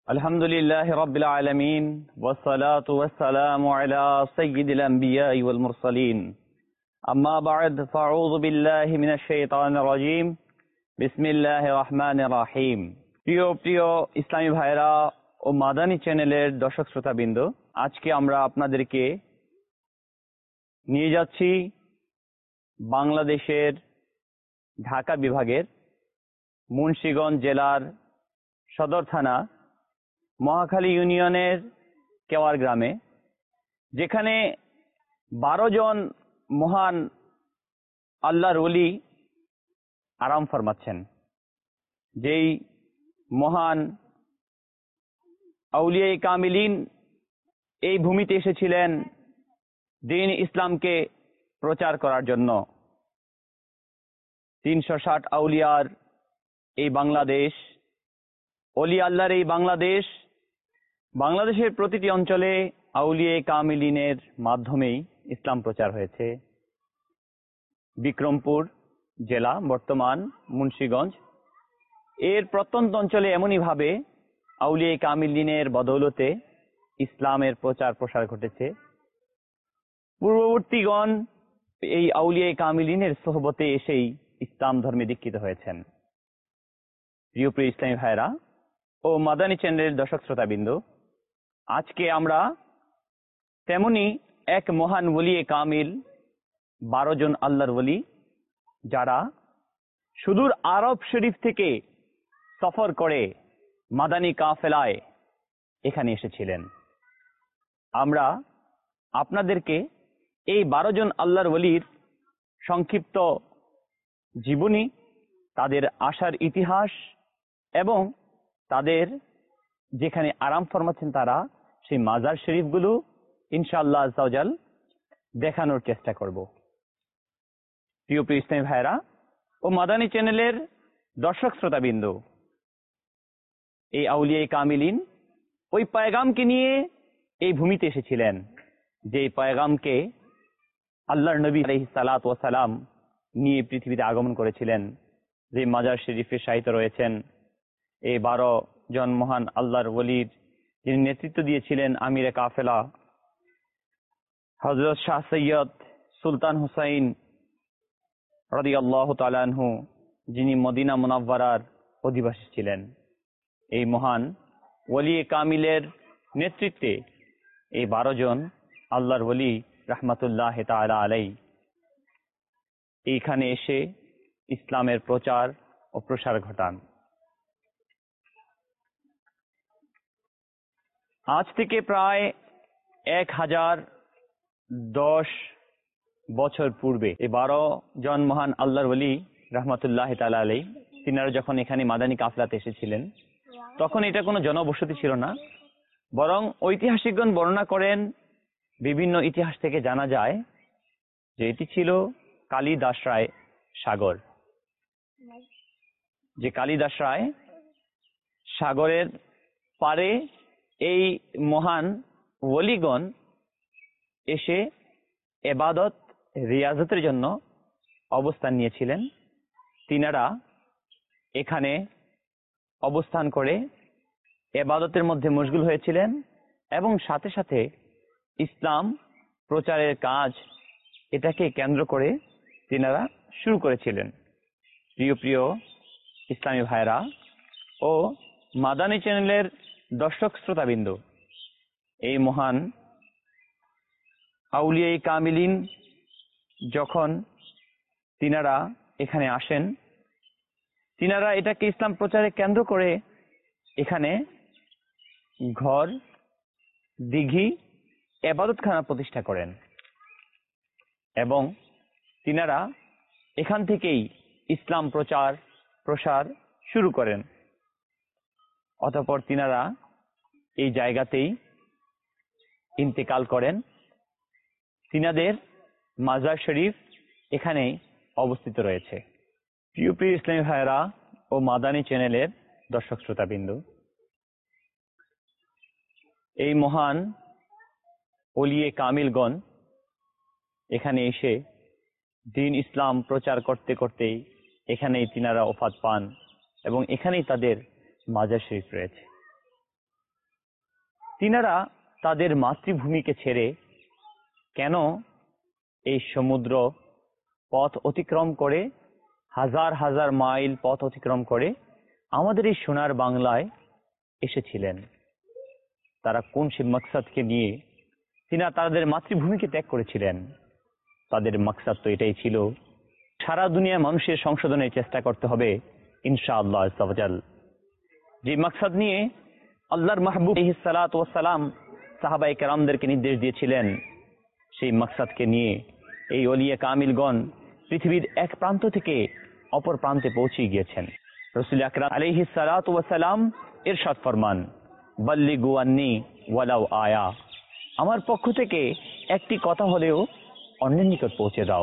الحمد لله رب العالمين والصلاة والسلام على سيد الأنبياء والمرسلين أما بعد فأعوذ بالله من الشيطان الرجيم بسم الله الرحمن الرحيم প্রিয় প্রিয় ইসলামী ভাইরা ও মাদানী চ্যানেলের দর্শক শ্রোতাবৃন্দ, আজকে আমরা আপনাদেরকে নিয়ে যাচ্ছি বাংলাদেশের ঢাকা বিভাগের মুন্সিগঞ্জ জেলার সদর থানা মহাখালী ইউনিয়নের কেওয়ার গ্রামে, যেখানে 12 জন মহান আল্লাহর ওলি আরাম ফরমাচ্ছেন। যেই মহান আউলিয়া কামিলিন এই ভূমিতে এসেছিলেন দ্বীন ইসলামকে প্রচার করার জন্য। 360 আউলিয়ার এই বাংলাদেশ, ওলি আল্লাহর এই বাংলাদেশ, বাংলাদেশের প্রতিটি অঞ্চলে আউলিয়া কামিলিনের মাধ্যমেই ইসলাম প্রচার হয়েছে। বিক্রমপুর জেলা, বর্তমান মুন্সিগঞ্জ, এর প্রত্যন্ত অঞ্চলে এমনই ভাবে আউলিয়া কামিলিনের বদৌলতে ইসলামের প্রচার প্রসার ঘটেছে। পূর্ববর্তীগণ এই আউলিয়া কামিলিনের সোহবতে এসেই ইসলাম ধর্মে দীক্ষিত হয়েছেন। প্রিয় প্রিয় ইসলামী ভাইরা ও মাদানী চ্যানেলের দর্শক শ্রোতাবৃন্দ, আজকে আমরা তেমনি এক মহান ওলিয়ে কামিল, 12 জন আল্লাহর ওলি, যারা সুদূর আরব শরীফ থেকে সফর করে মাদানী কাফেলায় এখানে এসেছিলেন। আমরা আপনাদেরকে এই 12 জন আল্লাহর ওলির সংক্ষিপ্ত জীবনী, তাদের আসার ইতিহাস এবং তাদের যেখানে আরাম ফরমাচ্ছেন তারা সেই মাজার শরীফগুলো ইনশাআল্লাহ আজ্জা ওয়া জাল দেখানোর চেষ্টা করব। প্রিয় প্রিয় ইসলামী ভাইরা ও মাদানী চ্যানেলের দর্শক শ্রোতাবৃন্দ, এই আউলিয়া কামিলিন ওই পয়গামকে নিয়ে এই ভূমিতে এসেছিলেন, যে পয়গামকে আল্লাহর নবী আলাইহিস সালাতু ওয়াস সালাম নিয়ে পৃথিবীতে আগমন করেছিলেন। যে মাজার শরীফে শায়িত রয়েছেন এই 12 জন মহান আল্লাহর ওলির, যিনি নেতৃত্ব দিয়েছিলেন আমিরে কাফেলা হযরত শাহ সৈয়দ সুলতান হুসাইন রাদিয়াল্লাহু তাআলা আনহু, যিনি মদিনা মুনাওয়ারার অধিবাসী ছিলেন। এই মহান ওলি কামিলের নেতৃত্বে এই 12 জন আল্লাহর ওলি রাহমাতুল্লাহ তাআলা আলাইহি এইখানে এসে ইসলামের প্রচার ও প্রসার ঘটান। আজ থেকে প্রায় 1010 বছর পূর্বে এই 12 জন মহান আল্লাহর ওলি রাহমাতুল্লাহ তাআলা আলাইহি, তিনারা যখন এখানে মাদানী কাফেলাতে এসেছিলেন, তখন এটা কোনো জনবসতি ছিল না, বরং ঐতিহাসিকগণ বর্ণনা করেন, বিভিন্ন ইতিহাস থেকে জানা যায় যে এটি ছিল কালিদাসরায় সাগর। যে কালিদাসরায় সাগরের পারে এই মহান ওলিগণ এসে ইবাদত রিয়াজতের জন্য অবস্থান নিয়েছিলেন। তিনারা এখানে অবস্থান করে ইবাদতের মধ্যে মশগুল হয়েছিলেন এবং সাথে সাথে ইসলাম প্রচারের কাজ এটাকে কেন্দ্র করে তিনারা শুরু করেছিলেন। প্রিয় প্রিয় ইসলামী ভাইরা ও মাদানী চ্যানেলের দর্শক শ্রোতাবৃন্দ, এই মহান আউলিয়া কামিলিন যখন তিনারা এখানে আসেন, তিনারা এটাকে ইসলাম প্রচারে কেন্দ্র করে এখানে ঘর, দিঘি, ইবাদতখানা প্রতিষ্ঠা করেন এবং তিনারা এখান থেকেই ইসলাম প্রচার প্রসার শুরু করেন। অতঃপর তিনারা এই জায়গাতেই ইন্তেকাল করেন। তিনাদের মাজার শরীফ এখানেই অবস্থিত রয়েছে। প্রিয় প্রিয় ইসলামী ভাইরা ও মাদানী চ্যানেলের দর্শক শ্রোতাবৃন্দ, এই মহান ওলিয়ে কামিলগণ এখানে এসে দ্বীন ইসলাম প্রচার করতে করতেই এখানেই তিনারা ওফাত পান এবং এখানেই তাদের মাজার শরীফ রয়েছে। তিনারা তাদের মাতৃভূমিকে ছেড়ে কেন এই সমুদ্র পথ অতিক্রম করে, হাজার হাজার মাইল পথ অতিক্রম করে আমাদের এই সোনার বাংলায় এসেছিলেন? তারা কোন সে মাকসাদকে নিয়ে তিনারা তাদের মাতৃভূমিকে ত্যাগ করেছিলেন? তাদের মাকসাদ তো এটাই ছিল, সারা দুনিয়া মানুষের সংশোধনের চেষ্টা করতে হবে ইনশাআল্লাহ আজ্জা ওয়া জাল। যে মাকসাদ নিয়ে আল্লাহর মাহবুব আলাইহিস সালাতু ওয়াস সালাম সাহাবায়ে কেরামদেরকে নির্দেশ দিয়েছিলেন, সেই মাকসাদকে নিয়ে এই ওলিয়ে কামিলগণ পৃথিবীর এক প্রান্ত থেকে অপর প্রান্তে পৌঁছে গিয়েছেন। রাসূল আকরাম আলাইহিস সালাতু ওয়াস সালাম ইরশাদ ফরমান, বাল্লিগু আন্নি ওয়ালাউ আয়া, আমার পক্ষ থেকে একটি কথা হলেও অন্যের নিকট পৌঁছে দাও।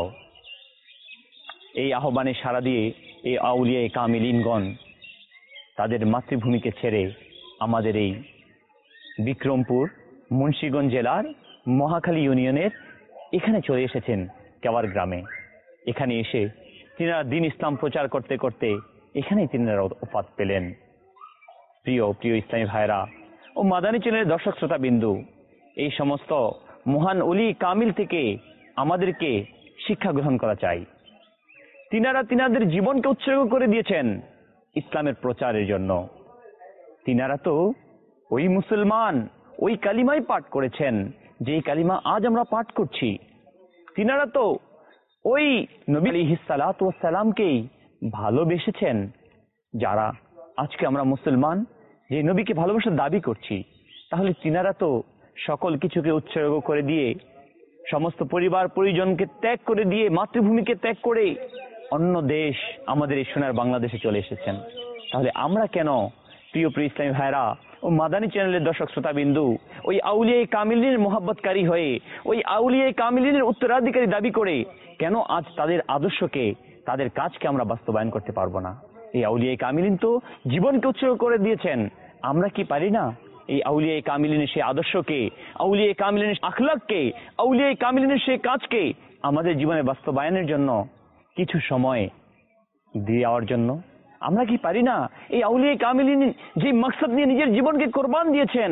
এই আহ্বানে সাড়া দিয়ে এই আউলিয়া কামিলিনগণ তাদের মাতৃভূমিকে ছেড়ে আমাদের এই বিক্রমপুর মুন্সিগঞ্জ জেলার মহাখালী ইউনিয়নের এখানে চলে এসেছেন কেওয়ার গ্রামে। এখানে এসে তিনারা দ্বীন ইসলাম প্রচার করতে করতে এখানেই তিনারা ওফাত পেলেন। প্রিয় প্রিয় ইসলামী ভাইরা ও মাদানী চ্যানেলের দর্শক শ্রোতা বিন্দু, এই সমস্ত মহান ওলি কামিল থেকে আমাদেরকে শিক্ষা গ্রহণ করা চাই। তিনারা তিনাদের জীবনকে উৎসর্গ করে দিয়েছেন ইসলামের প্রচারের জন্য। তিনারা তো ওই মুসলমান, ওই কালিমাই পাঠ করেছেন যেই কালিমা আজ আমরা পাঠ করছি। তিনারা তো ওই নবী আলাইহিস সালাতু ওয়াস সালামকেই ভালোবেসেছেন। যারা আজকে আমরা মুসলমান, যে নবীকে ভালোবাসার দাবি করছি, তাহলে তিনারা তো সকল কিছুকে উৎসর্গ করে দিয়ে, সমস্ত পরিবার পরিজনকে ত্যাগ করে দিয়ে, মাতৃভূমিকে ত্যাগ করে অন্য দেশ আমাদের এই সোনার বাংলাদেশে চলে এসেছেন। তাহলে আমরা কেন প্রিয় প্রিয় ইসলামী ভাইরা ও মাদানী চ্যানেলের দর্শক শ্রোতা বিন্দু ওই আউলিয়া কামিলিনের মোহাব্বতকারী হয়ে, ওই আউলিয়া কামিলিনের উত্তরাধিকারী দাবি করে কেন আজ তাদের আদর্শকে, তাদের কাজকে আমরা বাস্তবায়ন করতে পারবো না? এই আউলিয়া কামিলিন তো জীবনকে উৎসর্গ করে দিয়েছেন। আমরা কি পারি না এই আউলিয়া কামিলিনের সেই আদর্শকে, আউলিয়া কামিলিনের আখলাককে, আউলিয়া কামিলিনের সেই কাজকে আমাদের জীবনে বাস্তবায়নের জন্য কিছু সময় দেওয়ার জন্য? আমরা কি পারি না এই আউলিয়া কামিলিন যে মাকসাদ নিয়ে নিজের জীবনকে কোরবান দিয়েছেন,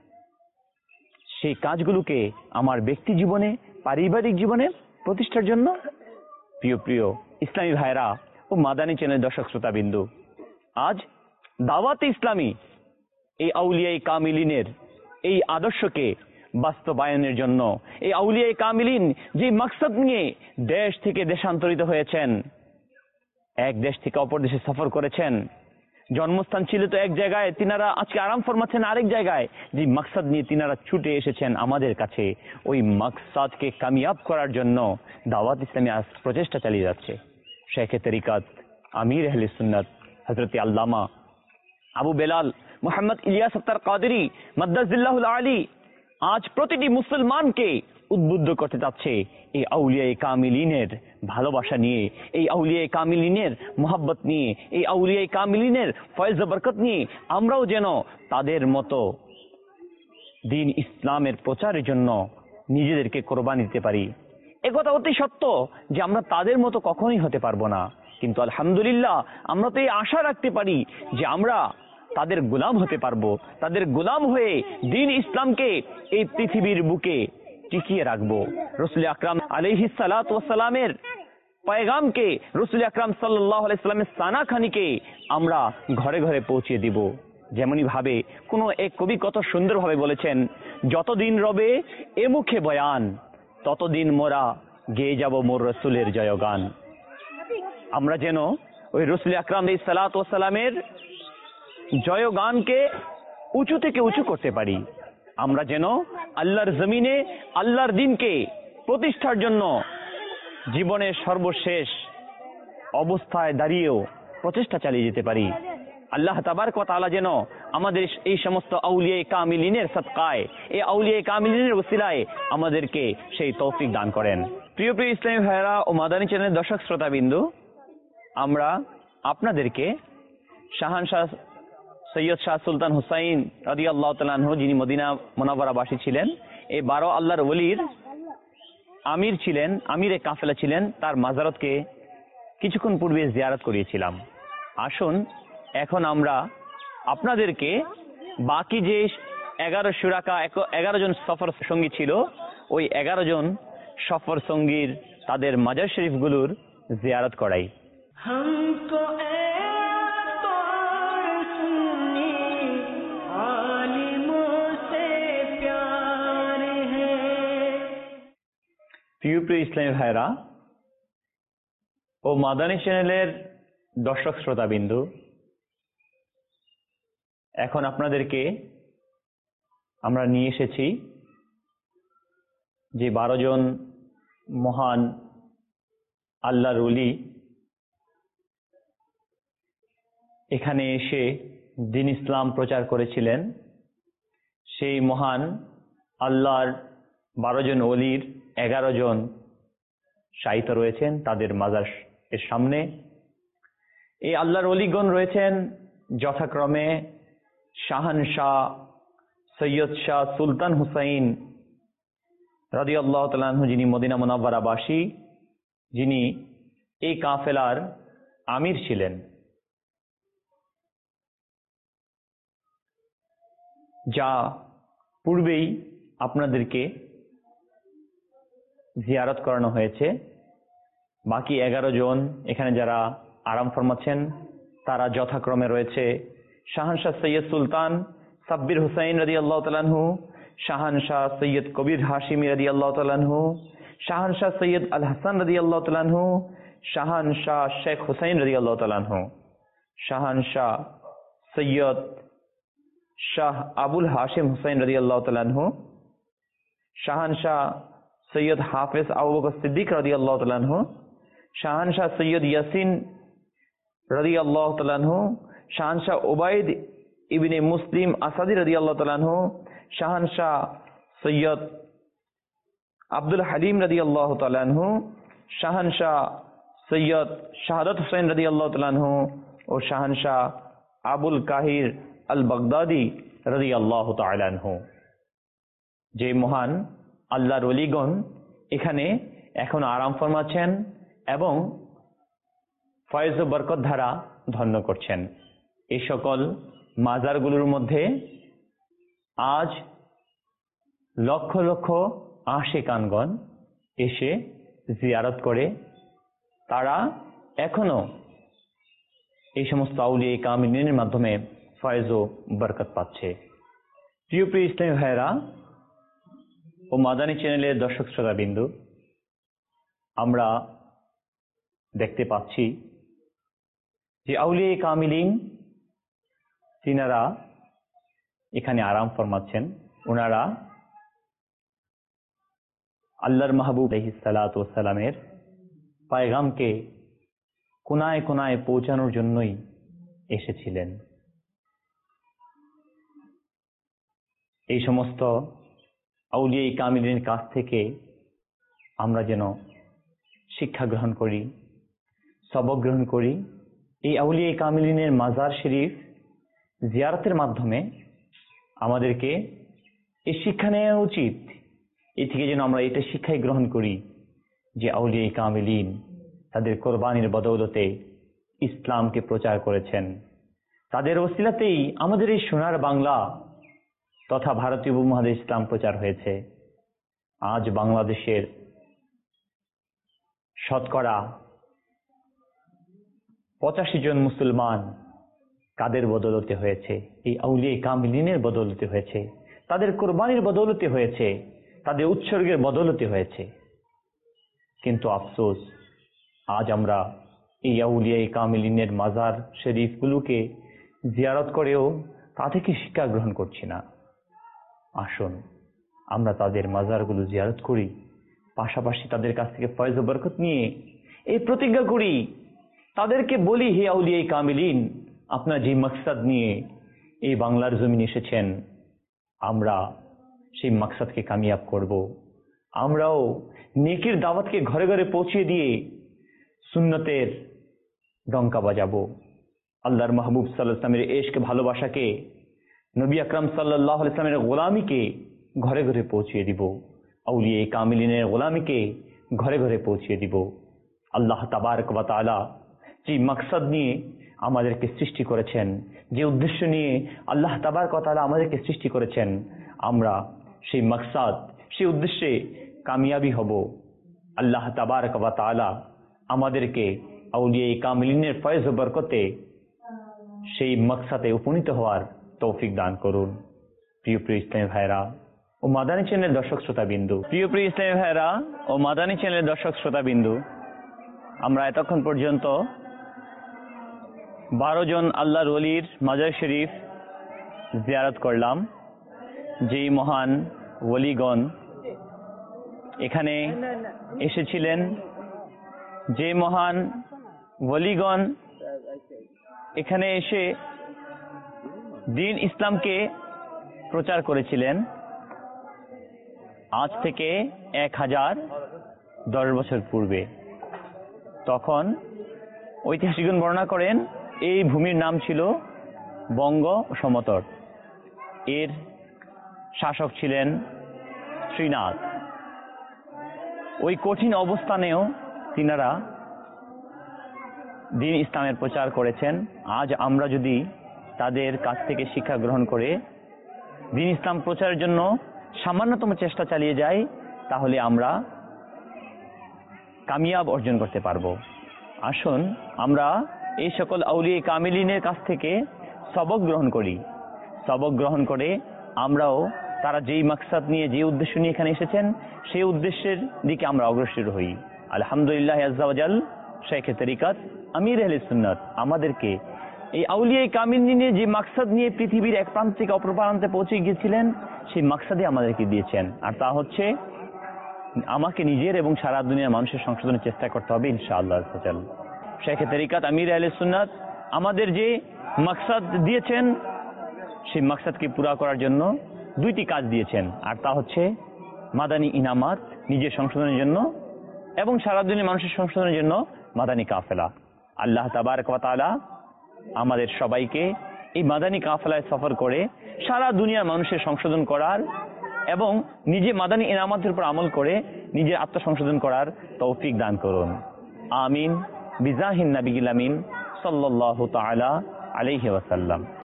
সেই কাজগুলোকে আমার ব্যক্তি জীবনে, পারিবারিক জীবনে প্রতিষ্ঠার জন্য? প্রিয় প্রিয় ইসলামী ভাইরা ও মাদানী চ্যানেল দর্শক শ্রোতা বিন্দু, আজ দাওয়াতে ইসলামী এই আউলিয়া কামিলিনের এই আদর্শকে বাস্তবায়নের জন্য, এই আউলিয়া কামিলিন যে মাকসাদ নিয়ে দেশ থেকে দেশান্তরিত হয়েছেন, এক দেশ থেকে অপর দেশে সফর করেছেন, জন্মস্থান ছিল তো এক জায়গায়, তিনারা আজকে আরাম ফরমাচ্ছেন আরেক জায়গায়, যে মাকসাদ নিয়ে তিনারা ছুটে এসেছেন আমাদের কাছে, ওই মাকসাদকে কামিয়াব করার জন্য দাওয়াত ইসলামী আজ প্রচেষ্টা চালিয়ে যাচ্ছে। শেখে তরিকাত আমির আহলে সুন্নাত হযরত আল্লামা আবু বেলাল মুহাম্মদ ইলিয়াস আখতার কাদেরী মাদ্দাজিল্লাহুল আলী আজ প্রতিটি মুসলমানকে উদ্বুদ্ধ করতে যাচ্ছে এই আউলিয়া কামিলিনের ভালোবাসা নিয়ে, এই আউলিয়া কামিলিনের মোহাব্বত নিয়ে, এই আউলিয়া কামিলিনের ফয়েজ বরকত নিয়ে আমরাও যেন তাদের মতো দ্বীন ইসলামের প্রচারের জন্য নিজেদেরকে কোরবানি দিতে পারি। একথা অতি সত্য যে আমরা তাদের মতো কখনোই হতে পারবো না, কিন্তু আলহামদুলিল্লাহ আমরা তো এই আশা রাখতে পারি যে আমরা তাদের গোলাম হতে পারবো, তাদের গোলাম হয়ে দ্বীন ইসলামকে এই পৃথিবীর বুকে টিকিয়ে রাখবো। রাসূল আকরাম আলাইহিস সালাতু ওয়াস সালামের পয়গামকে, রাসূল আকরাম সাল্লাল্লাহু আলাইহি সাল্লামের সানাখানিকে আমরা ঘরে ঘরে পৌঁছে দিব। যেমনই ভাবে কোনো এক কবি কত সুন্দরভাবে বলেছেন, যতদিন রবে এ মুখে বয়ান, ততদিন মোরা গেয়ে যাব মোর রাসূলের জয়গান। আমরা যেন ওই রাসূল আকরাম আলাইহিস সালাতু ওয়াস সালামের জয়গানকে উঁচু থেকে উঁচু করতে পারি। আমরা যেন আল্লাহর জমিনে আল্লাহর দ্বীনকে প্রতিষ্ঠার জন্য জীবনের সর্বশেষ অবস্থায় দাঁড়িয়েও প্রচেষ্টা চালিয়ে যেতে পারি। আল্লাহ তাবারক ওয়া তাআলা যেন আমাদের এই সমস্ত আউলিয়া কামিলিনের সদকায়, এই আউলিয়া কামিলিনের ওসিলায় আমাদেরকে সেই তৌফিক দান করেন। প্রিয় প্রিয় ইসলামী ভাইরা ও মাদানী চ্যানেলের দর্শক শ্রোতা বিন্দু, আমরা আপনাদেরকে শাহানশাহ সৈয়দ শাহ সুলতান হুসাইন রাদিয়াল্লাহু তাআলা আনহু, যিনি মদিনা মুনাওয়ারাবাসী ছিলেন, এই 12 আল্লাহর ওলির আমির ছিলেন, আমিরে কাফেলা ছিলেন, তার মাজারতকে কিছুক্ষণ পূর্বে জিয়ারত করিয়েছিলাম। আসুন এখন আমরা আপনাদেরকে বাকি যে 11 শুরাকা, 11 জন সফর সঙ্গী ছিল। ওই 11 জন সফর সঙ্গীর তাদের মাজার শরীফগুলোর জিয়ারত করাই। প্রিয় ইসলামী ভাইরা ও মাদানী চ্যানেলের দর্শক শ্রোতাবিন্দু, এখন আপনাদেরকে আমরা নিয়ে এসেছি যে 12 জন মহান আল্লাহর ওলি এখানে এসে দ্বীন ইসলাম প্রচার করেছিলেন। সেই মহান আল্লাহর 12 জন ওলির 11 জন শায়িত রয়েছেন তাদের মাজার এর সামনে। এই আল্লাহর ওলিগণ রয়েছেন যথাক্রমে শাহানশাহ সৈয়দ শাহ সুলতান হুসাইন রাদিয়াল্লাহু তাআলা আনহু, যিনি মদিনা মুনাওয়ারাবাসী, যিনি এই কাফেলার আমির ছিলেন। যা পূর্বেই আপনাদেরকে জিয়ারত করানো হয়েছে। বাকি 11 জন এখানে যারা আরাম ফরমাচ্ছেন তারা যথাক্রমে রয়েছে শাহানশাহ সৈয়দ সুলতান সাব্বির হুসাইন রাদিয়াল্লাহু তাআলা আনহু, শাহানশাহ সৈয়দ কবির হাশিমি রাদিয়াল্লাহু তাআলা আনহু, শাহানশাহ সৈয়দ আল হাসান রাদিয়াল্লাহু তাআলা আনহু, শাহানশাহ শেখ হুসাইন রাদিয়াল্লাহু তাআলা আনহু, শাহানশাহ সৈয়দ শাহ আবুল হাশিম হুসাইন রাদিয়াল্লাহু তাআলা আনহু, শাহানশাহ সৈয়দ হাফেজ আবু বকর সিদ্দিক রাদিয়াল্লাহু তাআলা আনহু, শাহানশাহ সৈয়দ ইয়াসিন রাদিয়াল্লাহু তাআলা আনহু, শাহানশাহ উবাইদ ইবনে মুসলিম আসাদি রাদিয়াল্লাহু তাআলা আনহু, শাহানশাহ সৈয়দ আব্দুল হালিম রাদিয়াল্লাহু তাআলা আনহু, শাহানশাহ সৈয়দ শাহাদাত হুসাইন রাদিয়াল্লাহু তাআলা আনহু ও শাহানশাহ আবুল কাহির আল বাগদাদি রাদিয়াল্লাহু তাআলা আনহু। যে মহান আল্লাহর ওলিগণ এখানে এখন আরাম ফরমাচ্ছেন এবং ফয়েজ ও বরকত ধারা ধন্য করছেন। এই সকল মাজারগুলোর মধ্যে আজ লক্ষ লক্ষ আশিকানগণ এসে জিয়ারত করে। তারা এখনো এই সমস্ত আউলিয়া কামিলিনের মাধ্যমে ফয়েজ ও বরকত পাচ্ছে। প্রিয় ইসলামী ভাইরা ও মাদানী চ্যানেলের দর্শক শ্রোতাবিন্দু, আমরা দেখতে পাচ্ছি যে আউলিয়া কামিলিন তিনারা এখানে আরাম ফরমাচ্ছেন। ওনারা আল্লাহর মাহবুব আলাইহিস সালাতু ওয়াস সালামের পায়গামকে কোনায় কোনায় পৌঁছানোর জন্যই এসেছিলেন। এই সমস্ত আউলিয়া কামিলিনের কাছ থেকে আমরা যেন শিক্ষা গ্রহণ করি, সবক গ্রহণ করি। এই আউলিয়া কামিলিনের মাজার শরীফ জিয়ারতের মাধ্যমে আমাদেরকে এই শিক্ষা নেওয়া উচিত। এ থেকে যেন আমরা এটা শিক্ষাই গ্রহণ করি যে আউলিয়া কামিলিন তাদের কোরবানির বদৌলতে ইসলামকে প্রচার করেছেন। তাদের ওসিলাতেই আমাদের এই সোনার বাংলা তথা ভারতীয় উপমহাদেশে ইসলাম প্রচার হয়েছে। আজ বাংলাদেশের শতকরা 85 জন মুসলমান কাদের বদৌলতে হয়েছে? এই আউলিয়া কামিলিনের বদৌলতে হয়েছে, তাদের কোরবানির বদৌলতে হয়েছে, তাদের উৎসর্গের বদৌলতে হয়েছে। কিন্তু আফসোস, আজ আমরা এই আউলিয়া কামিলিনের মাজার শরীফগুলোকে জিয়ারত করেও তা থেকে শিক্ষা গ্রহণ করছি না। আসুন আমরা তাদের মাজারগুলো জিয়ারত করি, পাশাপাশি তাদের কাছ থেকে ফয়েজ ও বরকত নিয়ে এই প্রতিজ্ঞা করি, তাদেরকে বলি, হে আউলিয়া কামিলিন, আপনার যে মাকসাদ নিয়ে এই বাংলার জমিন এসেছেন, আমরা সেই মাকসাদকে কামিয়াব করব। আমরাও নেকির দাওয়াতকে ঘরে ঘরে পৌঁছে দিয়ে সুন্নতের ডঙ্কা বাজাবো। আল্লাহর মাহবুব সাল্লাল্লাহু আলাইহি ওয়াসাল্লামের ইশক ভালোবাসাকে, নবী আকরাম সাল্লাল্লাহু আলাইহি ওয়াসাল্লামের গোলামিকে ঘরে ঘরে পৌঁছে দিব। আউলিয়া কামিলিনের গোলামিকে ঘরে ঘরে পৌঁছে দিব। আল্লাহ তাবারক ওয়া তাআলা যে মাকসাদ নিয়ে আমাদেরকে সৃষ্টি করেছেন, যে উদ্দেশ্য নিয়ে আল্লাহ তাবারক ওয়া তাআলা আমাদেরকে সৃষ্টি করেছেন, আমরা সেই মাকসাদ, সেই উদ্দেশ্যে কামিয়াবি হব। আল্লাহ তাবারক ওয়া তাআলা আমাদেরকে আউলিয়া কামিলিনের ফয়েজ ও বরকতে সেই মাকসাদে উপনীত হওয়ার তৌফিক দান করুন। প্রিয় ইসলামী ভাইরা ও মাদানী চ্যানেলের দর্শক শ্রোতাবিন্দু, প্রিয় ইসলামী ভাইরা ও মাদানী চ্যানেলের দর্শক শ্রোতাবিন্দু, আমরা এতক্ষণ পর্যন্ত 12 জন আল্লাহর ওলির মাজার শরীফ জিয়ারত করলাম। যেই মহান ওলিগণ এখানে এসেছিলেন, যে মহান ওলিগণ এখানে এসে দ্বীন ইসলামকে প্রচার করেছিলেন, আজ থেকে 1010 বছর পূর্বে। তখন ঐতিহাসিকগণ বর্ণনা করেন এই ভূমির নাম ছিল বঙ্গ সমতট। এর শাসক ছিলেন শ্রীনাথ। ওই কঠিন অবস্থানেও তিনারা দ্বীন ইসলামের প্রচার করেছেন। আজ আমরা যদি তাদের কাছ থেকে শিক্ষা গ্রহণ করে দ্বীন ইসলাম প্রচারের জন্য সামান্যতম চেষ্টা চালিয়ে যাই, তাহলে আমরা কামিয়াব অর্জন করতে পারবো। আসুন আমরা এই সকল আউলিয়া কামিলিনের কাছ থেকে সবক গ্রহণ করি। সবক গ্রহণ করে আমরাও তারা যেই মাকসাদ নিয়ে, যে উদ্দেশ্য নিয়ে এখানে এসেছেন, সেই উদ্দেশ্যের দিকে আমরা অগ্রসর হই। আলহামদুলিল্লাহ আজ্জা ওয়া জাল, শেখ তরিকাত আমির আহলে সুন্নাত আমাদেরকে এই আউলিয়া কামিলিনের যে মাকসাদ নিয়ে পৃথিবীর এক প্রান্ত থেকে অপর প্রান্তে পৌঁছে গিয়েছিলেন, সেই মাকসাদে আমাদেরকে দিয়েছেন। আর তা হচ্ছে আমাকে নিজের এবং সারা দুনিয়ার মানুষের সংশোধনের চেষ্টা করতে হবে ইনশাআল্লাহ। শেখ তরিকাত আমির আহলে সুন্নাত আমাদের যে মাকসাদ দিয়েছেন, সেই মাকসাদকে পুরা করার জন্য 2টি কাজ দিয়েছেন। আর তা হচ্ছে মাদানী ইনামাত নিজের সংশোধনের জন্য এবং সারা দুনিয়ার মানুষের সংশোধনের জন্য মাদানী কাফেলা। আল্লাহ তাবারক ওয়া তাআলা আমাদের সবাইকে এই মাদানী কাফেলায় সফর করে সারা দুনিয়ার মানুষের সংশোধন করার এবং নিজে মাদানী ইনামাতের উপর আমল করে নিজের আত্মসংশোধন করার তৌফিক দান করুন। আমিন বিজাহিন নবিয়্যিল আমিন সাল্লাল্লাহু তাআলা আলাইহি ওয়াসাল্লাম।